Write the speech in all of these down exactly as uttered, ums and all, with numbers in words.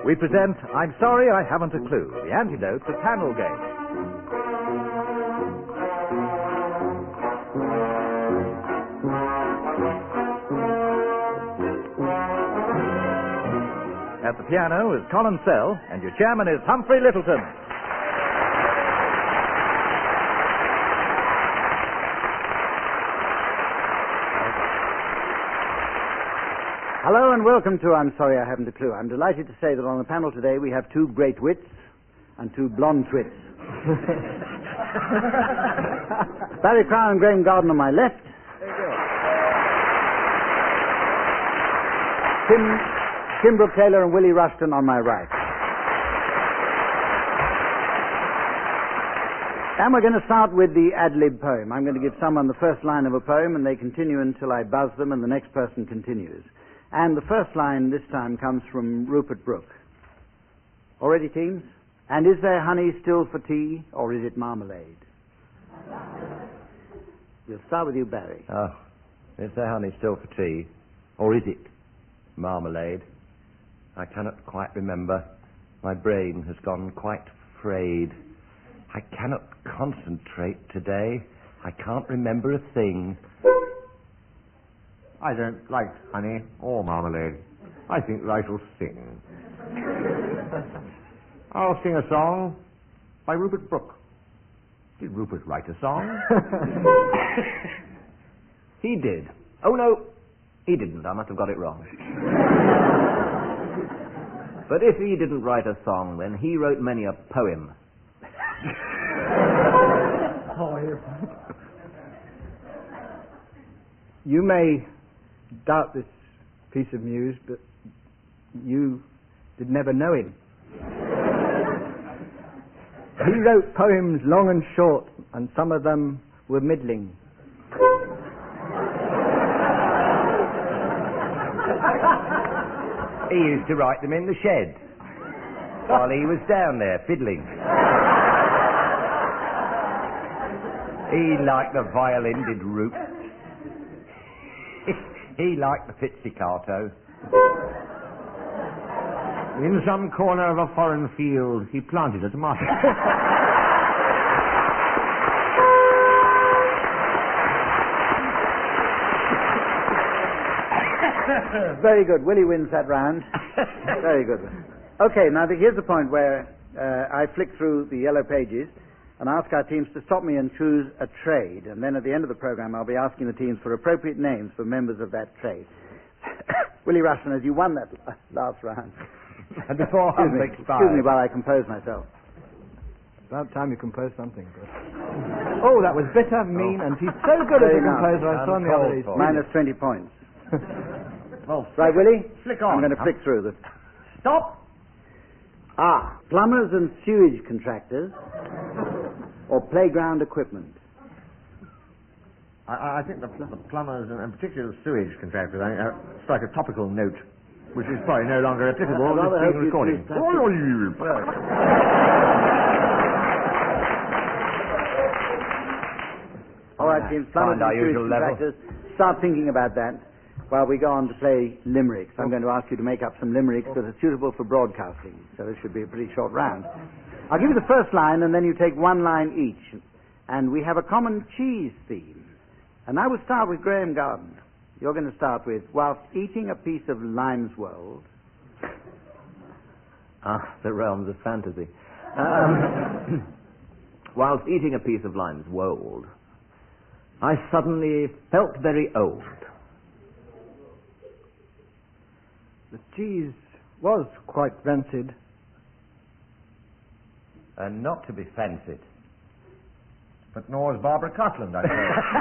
we present I'm Sorry I Haven't a Clue, the antidote to panel games. At the piano is Colin Sell, and your chairman is Humphrey Littleton. Hello and welcome to I'm Sorry I Haven't a Clue. I'm delighted to say that on the panel today we have two great wits and two blonde twits. Barry Crown and Graham Garden on my left. Tim, Tim Brooke Taylor and Willie Rushton on my right. And we're going to start with the ad-lib poem. I'm going to give someone the first line of a poem and they continue until I buzz them and the next person continues. And the first line this time comes from Rupert Brooke. All ready, teams? And is there honey still for tea, or is it marmalade? We'll start with you, Barry. Oh, is there honey still for tea, or is it marmalade? I cannot quite remember. My brain has gone quite frayed. I cannot concentrate today. I can't remember a thing. I don't like honey or marmalade. I think that I shall sing. I'll sing a song by Rupert Brooke. Did Rupert write a song? He did. Oh, no, he didn't. I must have got it wrong. But if he didn't write a song, then he wrote many a poem. You may doubt this piece of news, but you did never know him. He wrote poems long and short, and some of them were middling. He used to write them in the shed while he was down there fiddling. He liked the violin, did Roop. He liked the pizzicato. In some corner of a foreign field, he planted a tomato. Very good. Willie wins that round. Very good. Okay, now here's the point where uh, I flick through the yellow pages and ask our teams to stop me and choose a trade. And then at the end of the program, I'll be asking the teams for appropriate names for members of that trade. Willie Rushton, as you won that last round. And before excuse, me, excuse me while I compose myself. About time you composed something. But... Oh, that was bitter, mean, oh. And he's so good as a composer. I saw him the other day. Minus twenty points. Well, right, Willie? Flick on. I'm going to flick through this. Stop! Ah, plumbers and sewage contractors or playground equipment? I, I think the, the plumbers and, and particularly the sewage contractors I, uh, strike a topical note, which is probably no longer applicable uh, to this being recorded. All right, teams, plumbers and sewage contractors, start thinking about that while we go on to play limericks. I'm going to ask you to make up some limericks that are suitable for broadcasting, so this should be a pretty short round. I'll give you the first line, and then you take one line each. And we have a common cheese theme. And I will start with Graham Garden. You're going to start with, whilst eating a piece of lime's world. Ah, the realms of fantasy. Um, whilst eating a piece of lime's wold, I suddenly felt very old. The cheese was quite rancid. And not to be fancied. But nor is Barbara Cartland, I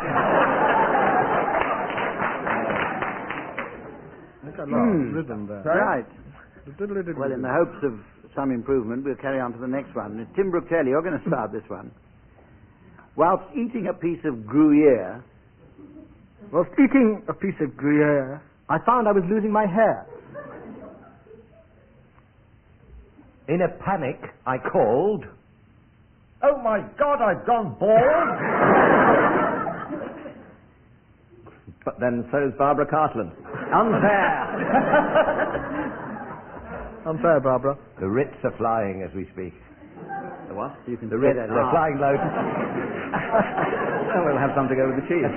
think I lost mm. rhythm there. Right. Well, in the hopes of some improvement, we'll carry on to the next one. Tim Brooke Taylor, you're going to start this one. Whilst eating a piece of Gruyere... Whilst eating a piece of Gruyere, I found I was losing my hair. In a panic, I called... Oh my God, I've gone bald! But then so's Barbara Cartland. Unfair! Unfair, Barbara. The Ritz are flying as we speak. The what? You can The say Ritz, that. they're Ah. flying low. Well, we'll have some to go with the cheese.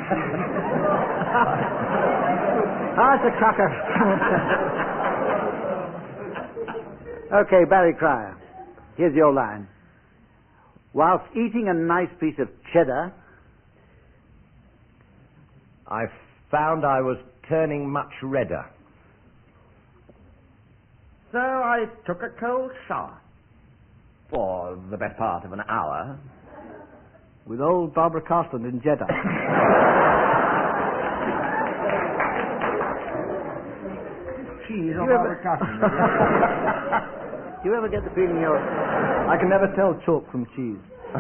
Ah, it's a cracker. Okay, Barry Cryer. Here's your line. Whilst eating a nice piece of cheddar, I found I was turning much redder. So I took a cold shower for the best part of an hour. With old Barbara Carsland in Jeddah. Cheese on You Barbara ever- Carsland. do you ever get the feeling you're... I can never tell chalk from cheese.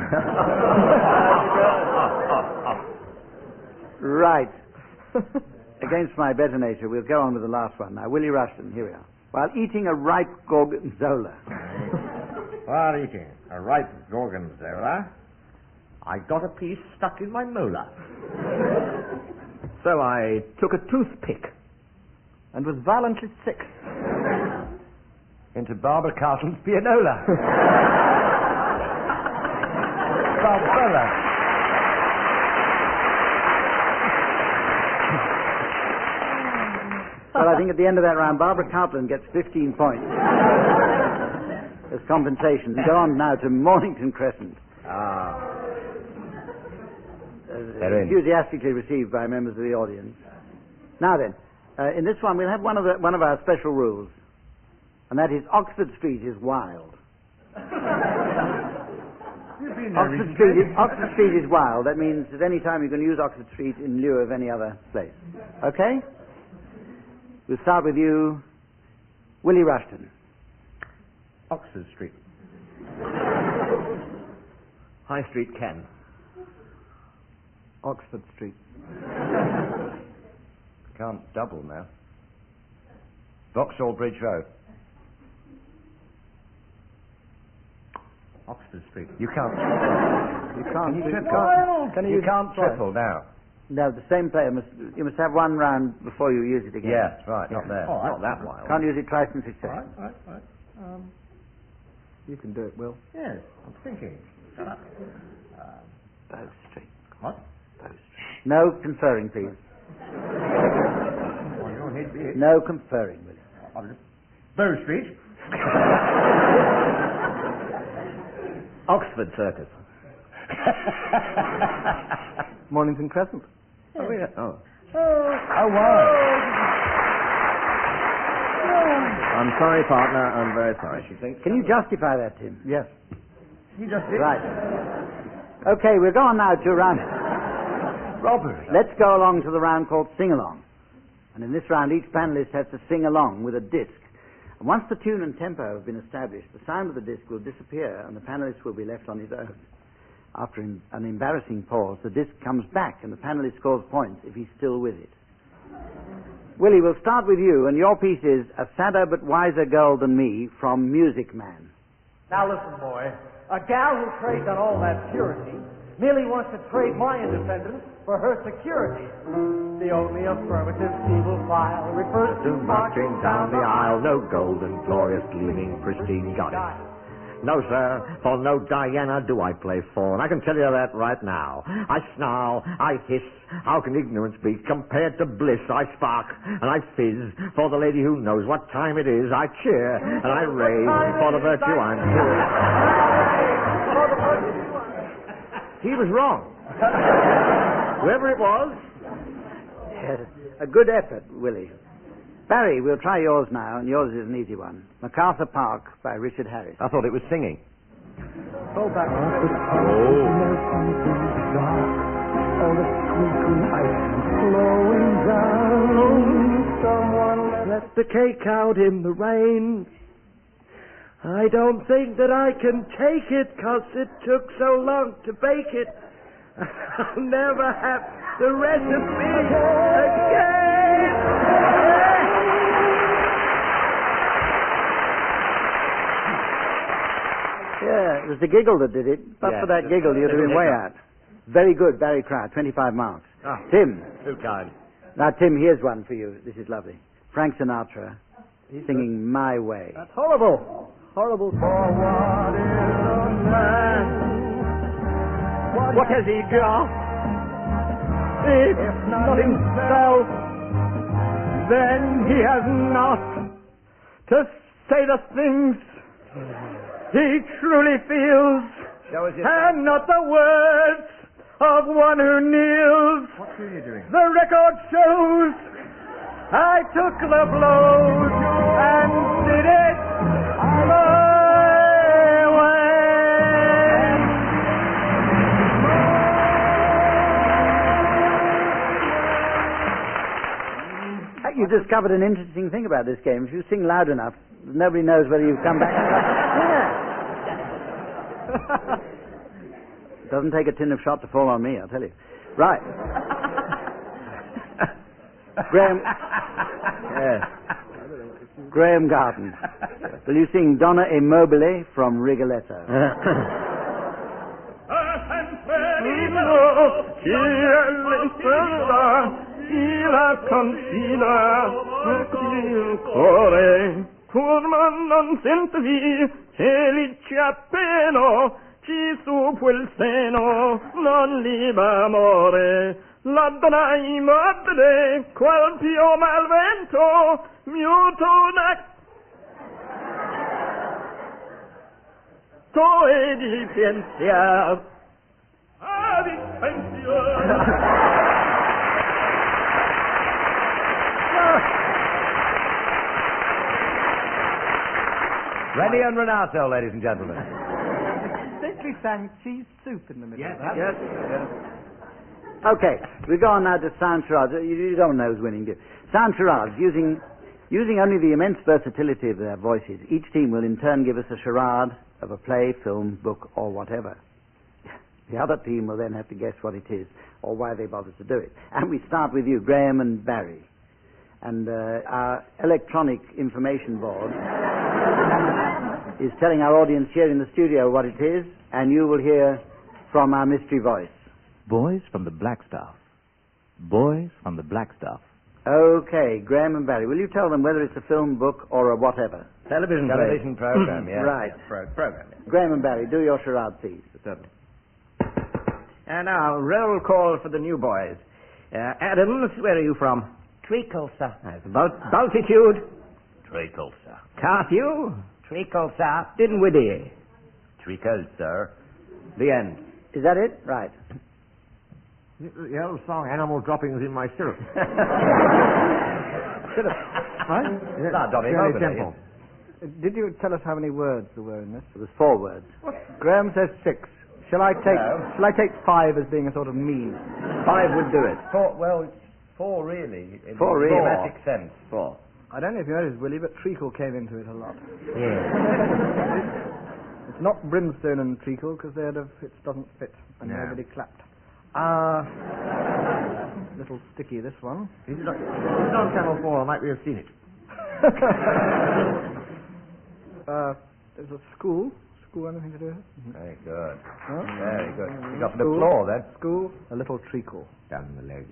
Right. Against my better nature, we'll go on with the last one. Now, Willie Rushton, here we are. While eating a ripe gorgonzola. While eating a ripe gorgonzola, I got a piece stuck in my molar. So I took a toothpick And was violently sick. into Barbara Carsland's pianola. Barbara. Well, I think at the end of that round, Barbara Cartland gets fifteen points as compensation. Go on now to Mornington Crescent. Ah. Uh, They're in. enthusiastically received by members of the audience. Now then, uh, in this one we'll have one of the, one of our special rules, and that is Oxford Street is wild. Oxford Street, is, Oxford Street is wild. That means at any time you can use Oxford Street in lieu of any other place. Okay? We'll start with you, Willie Rushton. Oxford Street. High Street Ken. Oxford Street. Can't double now. Vauxhall Bridge Road. Oxford Street. You can't. You can't. Can you do- triple? can't- Can you, You use can't twice? triple now. No, the same player must. You must have one round before you use it again. Yes, right, not there. All right. Not that wild. Can't use it twice in All right, succession. all right, all right. Um, You can do it, Will. yes, I'm thinking. Shut up. Um, Bow Street. what? Bow Street. No conferring, please. Well, your head be No conferring, Willie. Bow Street. Oxford Circus. Mornington Crescent. Oh, yeah. Oh. Oh, wow. I'm sorry, partner. I'm very sorry. She thinks. Can you justify that, Tim? Yes. He just did. Right. Okay, we'll go on now to a round. Robbery. Let's go along to the round called Sing Along. And in this round, each panelist has to sing along with a disc. And once the tune and tempo have been established, the sound of the disc will disappear and the panelist will be left on his own. After an an embarrassing pause, the disc comes back and the panelist scores points if he's still with it. Willie, we'll start with you, and your piece is A Sadder But Wiser Girl Than Me from Music Man. Now listen, boy. A gal who trades on all that purity merely wants to trade my independence for her security. The only affirmative she will file refers to marching down the aisle. no golden, glorious, gleaming, pristine goddess. No, sir, for no Diana do I play for, and I can tell you that right now. I snarl, I hiss, how can ignorance be compared to bliss? I spark, and I fizz, for the lady who knows what time it is. I cheer, and I rave, for the virtue I'm sure. He was wrong. Whoever it was. Yes, a good effort, Willie. Barry, we'll try yours now, and yours is an easy one. MacArthur Park by Richard Harris. I thought it was singing. Hold that one. All the twinkling ice flowing down. Someone left the cake out in the rain. I don't think that I can take it, 'cause it took so long to bake it. I'll never have the recipe again. Yeah, it was the giggle that did it. But Yeah, for that the- giggle, you'd have the been way giggle. out. Very good, Barry Cryer, twenty-five marks. Ah. Tim. Too kind. Now, Tim, here's one for you. This is lovely. Frank Sinatra, singing My Way. That's horrible. Horrible. For what is a man? What has he got? If, if not himself, then he has not to say the things he truly feels, and not the words of one who kneels. What are you doing? The record shows I took the blows and did it my way. You discovered an interesting thing about this game. If you sing loud enough, nobody knows whether you've come back. It doesn't take a tin of shot to fall on me, I'll tell you. Right. Graham. Yes. Graham Garden. Will you sing Donna e Mobile from Rigoletto? La confina il cuore, curma non senti, felice appena, ci su quel seno, non liba amore, la donna immobile, qual pio malvento, muto da to e di pensier, ah di pensier. Rennie and Renato, ladies and gentlemen. Simply sang cheese soup in the middle Yes, of that. yes. Okay, we go on now to sound charades. You, you don't know who's winning, do you? Sound charades, using, using only the immense versatility of their voices. Each team will in turn give us a charade of a play, film, book, or whatever. The other team will then have to guess what it is, or why they bothered to do it. And we start with you, Graham and Barry. And uh, our electronic information board is telling our audience here in the studio what it is, and you will hear from our mystery voice. Boys from the Blackstaff. Boys from the Blackstaff. Okay, Graham and Barry, will you tell them whether it's a film, book, or a whatever? Television, Television program, yes. Right. Yes, pro- program, yes. Graham and Barry, do your charade, please. Certainly. And now, roll call for the new boys. Uh, Adams, where are you from? Treacle, sir. That's about altitude. Treacle, sir. Carthew. Treacle, sir. Dinwiddie. Treacle, sir. The end. Is that it? Right. The old song, Animal Droppings in My Syrup. Syrup. Right? Ah, Donny Shirley Mowbray. Temple. Did you tell us how many words there were in this? It was four words. Graham says six. Shall I take No. Shall I take five as being a sort of mean? Five would do it. Four, well, four really. In Four really. dramatic sense. Four. I don't know if you noticed, Willie, but treacle came into it a lot. Yeah. It's not brimstone and treacle because they'd have, it doesn't fit, and No. nobody clapped. Ah, little sticky this one. Is it on, is it on Channel four? I might have seen it. uh, there's a school. School anything to do with it? Very good. Huh? Very good. You got an School. applause then. School, a little treacle. Down the leg.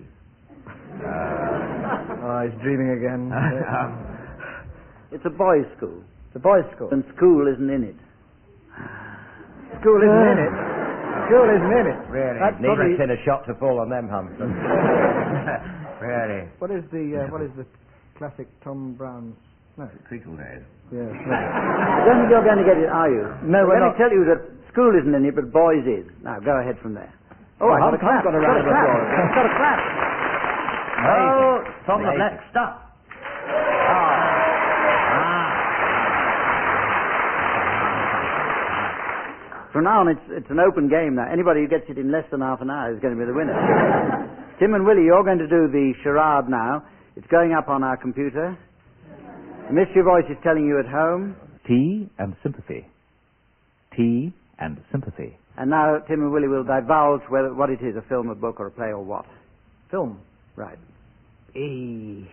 Ah, he's dreaming again. It's a boys' school. The boys' school. And school isn't in it. School isn't in it. School isn't in it. Really? That's Need probably, a tin of shot to fall on them, Humphrey. Really? what is the uh, what is the classic Tom Brown's? No. Treacle days. Yes. I don't think you're going to get it, are you? No, we're Let not. me tell you that school isn't in it, but boys is. Now, go ahead from there. Oh, I I've got a clap. got a Got round a of clap. applause. Got a clap. Oh, from the Amazing. black stuff. From now on, it's, it's an open game now. Anybody who gets it in less than half an hour is going to be the winner. Tim and Willie, you're going to do the charade now. It's going up on our computer. The mystery voice is telling you at home. Tea and sympathy. Tea and sympathy. And now Tim and Willie will divulge whether, what it is, a film, a book, or a play, or what. Film. Right. E.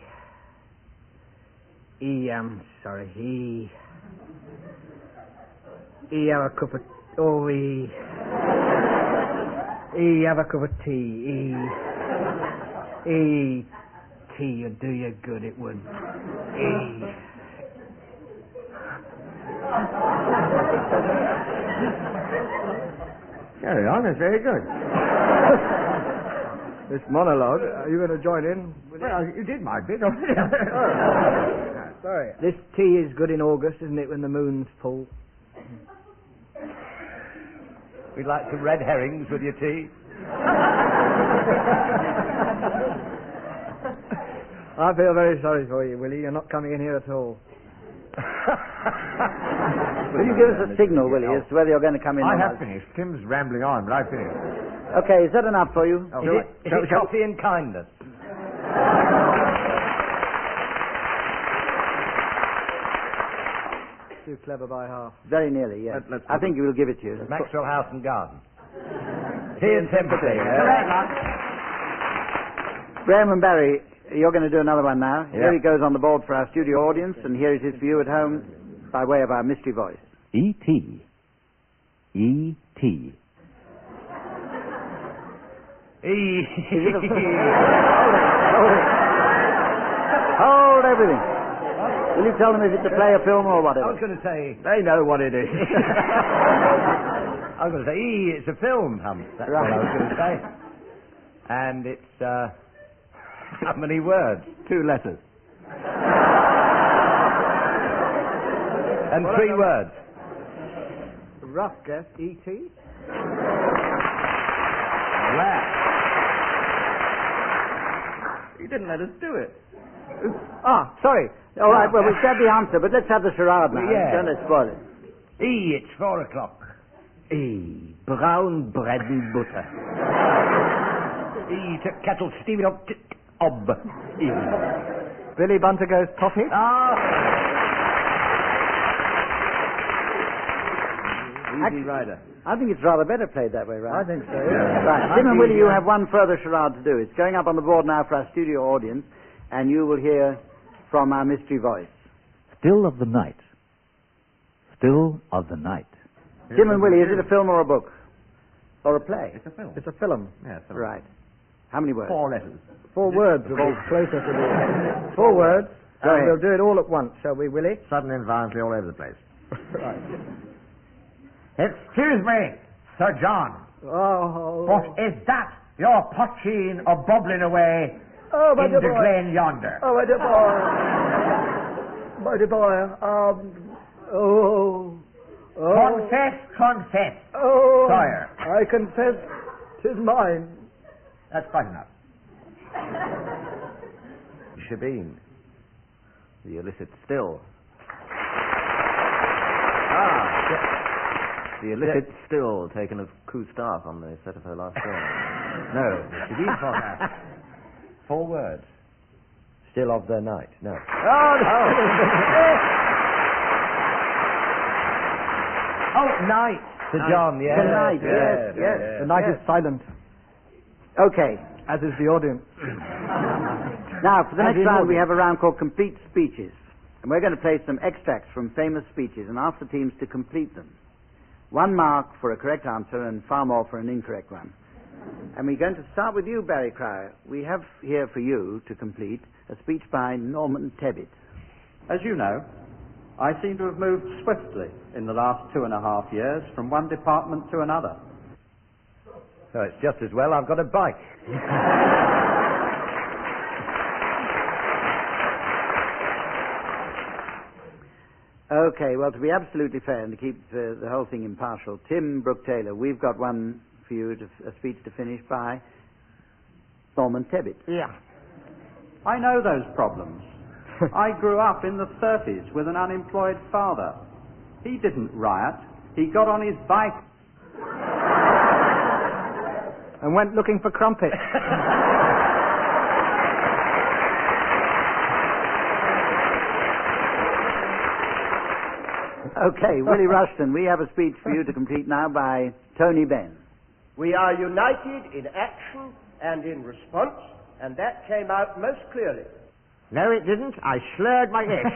E, I'm sorry. E. E, have a cup of... Oh, E. E, have a cup of tea. E. E. Tea would do you good, it would. E. Carry on, that's very good. This monologue, are you going to join in? Well, you did my bit already. Sorry. This tea is good in August, isn't it, when the moon's full? We'd like some red herrings with your tea. I feel very sorry for you, Willie. You're not coming in here at all. Will you give us a signal, Willie, as to whether you're going to come in I or have not? finished. Tim's rambling on, but I've finished. Okay, is that enough for you? Is it, is it coffee and kindness? Too clever by half. Very nearly, yes. Let- let's I think he will give it to you. Maxwell House and Garden. Tea and sympathy. Graham and Barry, you're going to do another one now. Yeah. Here he goes on the board for our studio audience, and here is his view at home by way of our mystery voice. E T E T E. Is it a... hold it, hold it. Hold everything. Will you tell them if it's a play, a film, or I whatever? was going to say... They know what it is. I was going to say, E, it's a film, Hump. That's Right. what I was going to say. And it's, uh... how many words? Two letters. And three words. Rough guess, E T? Wow. You didn't let us do it. Ah, sorry. All right, well, we've said the answer, but let's have the charade now. Yeah. Don't let's spoil it. E, it's four o'clock. E. Brown bread and butter. E, to kettle steaming up. T- ob. E. Billy Bunter goes toffee? Ah. Easy Rider. I think it's rather better played that way, right? I think so. Right, Tim and Willie, you have one further charade to do. It's going up on the board now for our studio audience, and you will hear from our mystery voice. Still of the night. Still of the night. Tim and Willie, is it a film or a book? Or a play? It's a film. It's a film. Yeah, it's a Right. How many words? Four letters. Four words will be closer to the... Four words. Go And ahead. we'll do it all at once, shall we, Willie? Suddenly and violently all over the place. Right. Excuse me, Sir John. Oh, What is that you're potching or bubbling away oh my in dear the boy. glen yonder? Oh, my dear boy. My dear boy. Um, oh. Oh. Confess, confess. Oh. Sire. I confess 'tis mine. That's quite enough. Shebeen. The illicit still. Ah, the illicit still taken of Cousteau on the set of her last film. No. Shebeen for that. Four words. Still of the night. No. Oh, no. Oh, night. Sir John, yes. The night, yes, yes. The night yes. is silent, Okay. as is the audience. Now, for the As next in round, we audience. have a round called Complete Speeches. And we're going to play some extracts from famous speeches and ask the teams to complete them. One mark for a correct answer and far more for an incorrect one. And we're going to start with you, Barry Cryer. We have here for you to complete a speech by Norman Tebbit. As you know, I seem to have moved swiftly in the last two and a half years from one department to another. So it's just as well I've got a bike. Okay, well, to be absolutely fair and to keep uh, the whole thing impartial, Tim Brooke Taylor, we've got one for you, to, a speech to finish by Norman Tebbit. Yeah. I know those problems. I grew up in the thirties with an unemployed father. He didn't riot. He got on his bike. And went looking for crumpets. Okay, Willie Rushton, we have a speech for you to complete now by Tony Benn. We are united in action and in response, and that came out most clearly. No, it didn't. I slurred my S.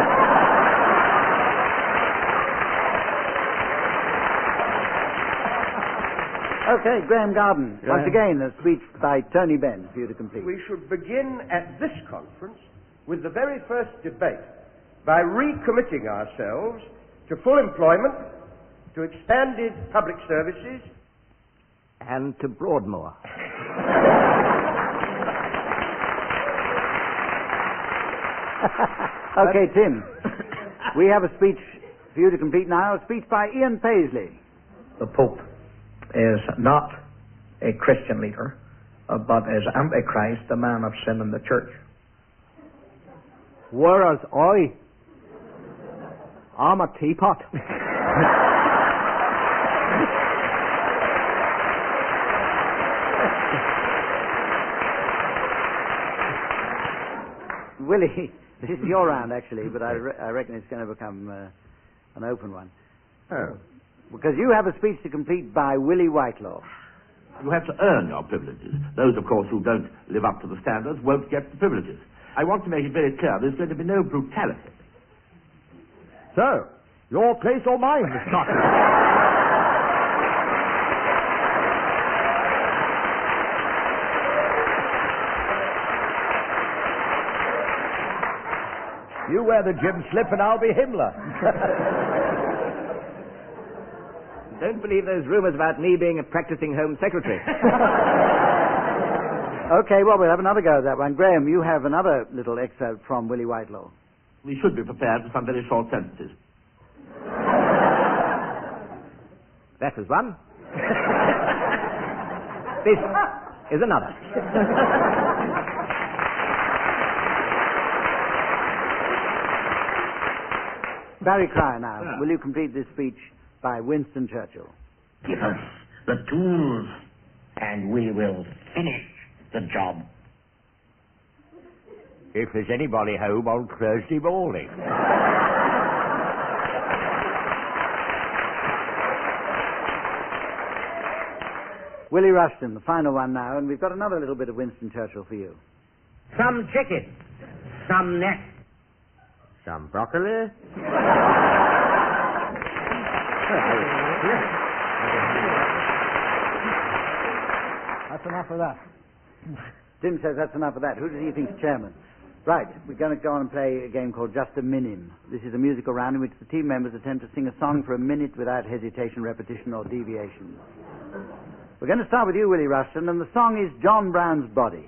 Okay, Graham Garden, once Graham. again a speech by Tony Benn for you to complete. We should begin at this conference with the very first debate by recommitting ourselves to full employment, to expanded public services, And to Broadmoor. Okay, Tim. We have a speech for you to complete now, a speech by Ian Paisley. The Pope is not a Christian leader, uh, but is Antichrist, the man of sin in the church. Whereas I, I'm a teapot. Willie, this is your round, actually, but I, re- I reckon it's going to become uh, an open one. Oh. Because you have a speech to complete by Willie Whitelaw. You have to earn your privileges. Those, of course, who don't live up to the standards won't get the privileges. I want to make it very clear there's going to be no brutality. So, your place or mine, Miss Carter? You wear the gym slip and I'll be Himmler. Don't believe those rumours about me being a practicing Home Secretary. Okay, well, we'll have another go at that one. Graham, you have another little excerpt from Willie Whitelaw. We should be prepared for some very short sentences. That was one. This is another. Barry Cryer now. Yeah. Will you complete this speech by Winston Churchill? Give us the tools, and we will finish the job. If there's anybody home on Thursday morning. Willie Rushton, the final one now, and we've got another little bit of Winston Churchill for you. Some chicken, some neck. Some broccoli? That's enough of that. Tim says that's enough of that. Who does he think's chairman? Right, we're going to go on and play a game called Just a Minim. This is a musical round in which the team members attempt to sing a song for a minute without hesitation, repetition, or deviation. We're going to start with you, Willie Rushton, and the song is John Brown's Body.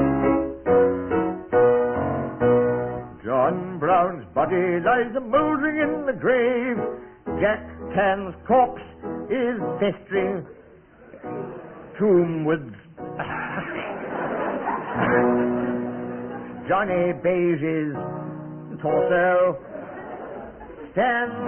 John Brown's body lies a-mouldering in the grave. Jack Tan's corpse is festering. Tomb with Johnny Bage's torso stands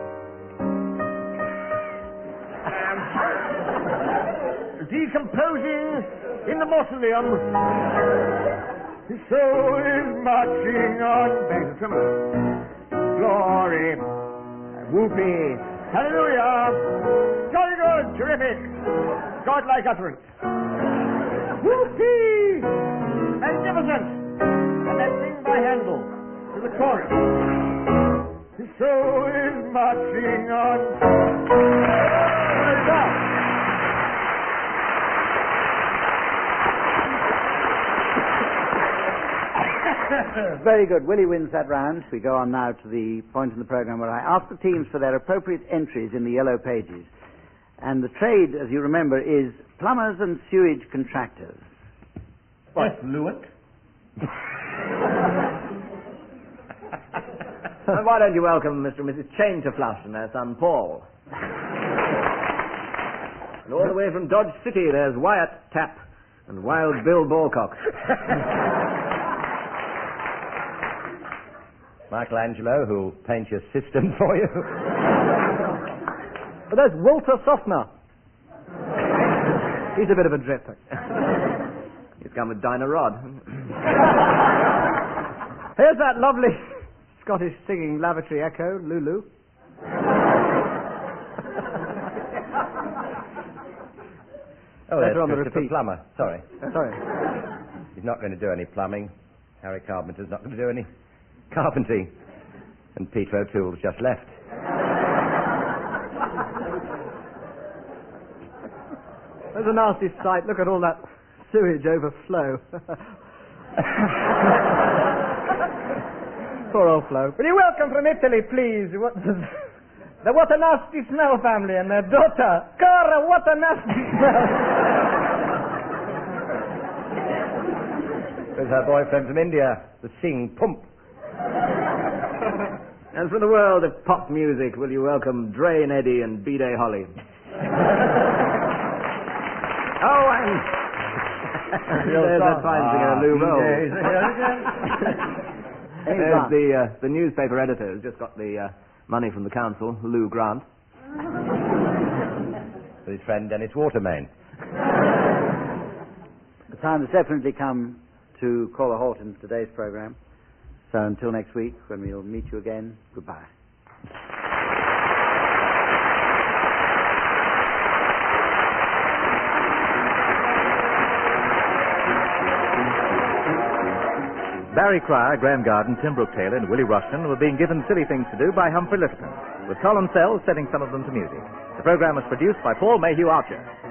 decomposing in the mausoleum. His soul is marching on. Thanks, tremolo. Glory, whoopee, hallelujah, jolly good, terrific, godlike utterance. Whoopee, magnificent, and that thing by Handel to the chorus. His soul is marching on. Very good. Willie wins that round. We go on now to the point in the programme where I ask the teams for their appropriate entries in the yellow pages. And the trade, as you remember, is plumbers and sewage contractors. Effluent. And why don't you welcome Mister and Missus Changerflush and their son Paul? And all the way from Dodge City, there's Wyatt Tapp and Wild Bill Ballcock. Michelangelo, who'll paint your system for you. But there's Walter Softner. He's a bit of a drip. He's come with Dinah Rod. Here's that lovely Scottish singing lavatory echo, Lulu. Oh, Better there's on the Christopher repeat. Plummer. Sorry. Sorry. He's not going to do any plumbing. Harry Carpenter's not going to do any carpentry. And Peter O'Toole's just left. There's a nasty sight. Look at all that sewage overflow. Poor old Flo. Will you welcome from Italy, please? What does The What a Nasty Smell family and their daughter, Cora, what a nasty smell. With her boyfriend from India, the Singh Pump. And from the world of pop music, will you welcome Dre and Eddie and B-Day Holly? Oh, and there's that fine singer, Lou Roll. There's the, uh, the newspaper editor who's just got the uh, money from the council, Lou Grant. With his friend Dennis Watermain. The time has definitely come to call a halt in today's program. So until next week, when we'll meet you again, goodbye. Barry Cryer, Graham Garden, Tim Brooke Taylor, and Willie Rushton were being given silly things to do by Humphrey Littleton, with Colin Sells setting some of them to music. The program was produced by Paul Mayhew Archer.